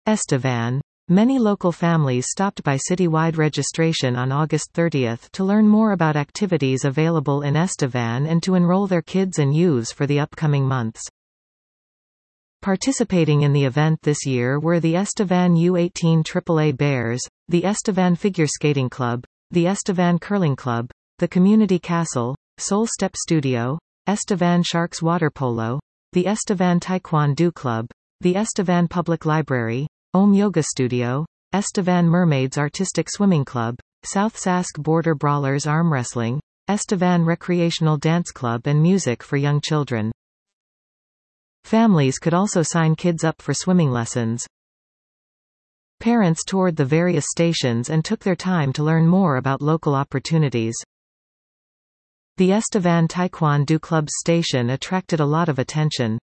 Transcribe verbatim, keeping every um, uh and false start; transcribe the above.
Estevan. Many local families stopped by citywide registration on August thirtieth to learn more about activities available in Estevan and to enroll their kids and youths for the upcoming months. Participating in the event this year were the Estevan U eighteen triple A Bears, the Estevan Figure Skating Club, the Estevan Curling Club, the Community Castle, Soul Step Studio, Estevan Sharks Water Polo, the Estevan Taekwondo Club, the Estevan Public Library, Om Yoga Studio, Estevan Mermaids Artistic Swimming Club, South Sask Border Brawlers Arm Wrestling, Estevan Recreational Dance Club and Music for Young Children. Families could also sign kids up for swimming lessons. Parents toured the various stations and took their time to learn more about local opportunities. The Estevan Taekwondo Club's station attracted a lot of attention.